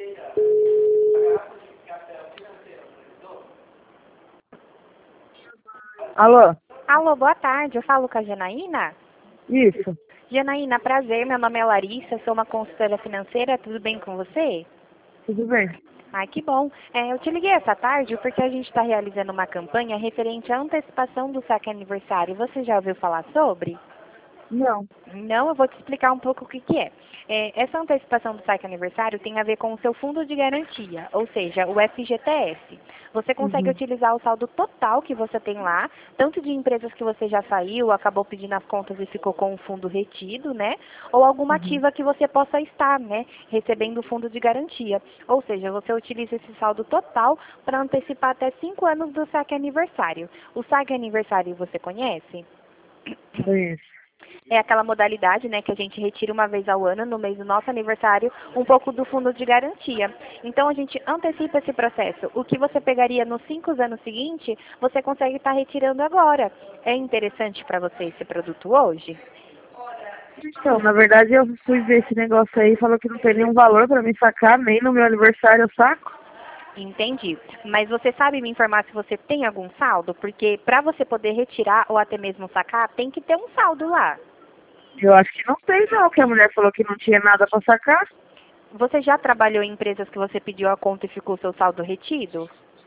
Alô? Alô, boa tarde. Eu falo com a Janaína? Isso. Janaína, prazer. Meu nome é Larissa, sou uma consultora financeira. Tudo bem com você? Tudo bem? Ai, que bom. Eu te liguei essa tarde porque a gente está realizando uma campanha referente à antecipação do saque aniversário. Você já ouviu falar sobre? Não. Não, eu vou te explicar um pouco o que que é. Essa antecipação do saque aniversário tem a ver com o seu fundo de garantia, ou seja, o FGTS. Você consegue Uhum. utilizar o saldo total que você tem lá, tanto de empresas que você já saiu, acabou pedindo as contas e ficou com o fundo retido, né? Ou alguma Uhum. ativa que você possa estar, né? Recebendo o fundo de garantia. Ou seja, você utiliza esse saldo total para antecipar até 5 anos do saque aniversário. O saque aniversário você conhece? Conheço. É aquela modalidade, né, que a gente retira uma vez ao ano, no mês do nosso aniversário, um pouco do fundo de garantia. Então, a gente antecipa esse processo. O que você pegaria nos 5 anos seguintes, você consegue estar retirando agora. É interessante para você esse produto hoje? Então, na verdade, eu fui ver esse negócio aí, falou que não tem nenhum valor pra me sacar, nem no meu aniversário eu saco. Entendi. Mas você sabe me informar se você tem algum saldo? Porque para você poder retirar ou até mesmo sacar, tem que ter um saldo lá. Eu acho que não tem não, que a mulher falou que não tinha nada pra sacar. Você já trabalhou em empresas que você pediu a conta e ficou seu saldo retido?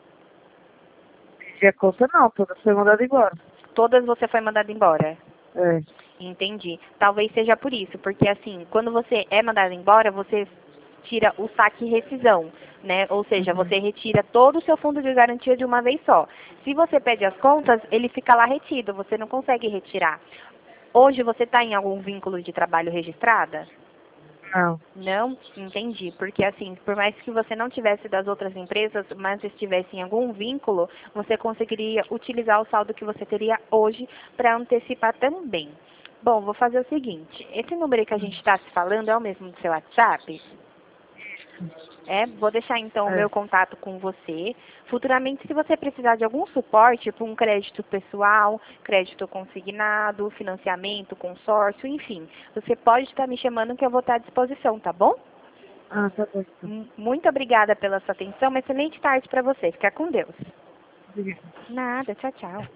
Pedi a conta não, toda foi mandada embora. Todas você foi mandado embora? É. Entendi. Talvez seja por isso, porque assim, quando você é mandado embora, você tira o saque e rescisão, né? Ou seja, Uhum. você retira todo o seu fundo de garantia de uma vez só. Se você pede as contas, ele fica lá retido, você não consegue retirar. Hoje você está em algum vínculo de trabalho registrada? Não. Não? Entendi. Porque assim, por mais que você não tivesse das outras empresas, mas estivesse em algum vínculo, você conseguiria utilizar o saldo que você teria hoje para antecipar também. Bom, vou fazer o seguinte. Esse número que a gente está se falando é o mesmo do seu WhatsApp? Vou deixar então o É. meu contato com você. Futuramente, se você precisar de algum suporte para um crédito pessoal, crédito consignado, financiamento, consórcio, enfim, você pode estar me chamando que eu vou estar à disposição, tá bom? Ah, tá bom. Muito obrigada pela sua atenção. Uma excelente tarde para você. Fica com Deus. Obrigada. Nada, tchau, tchau.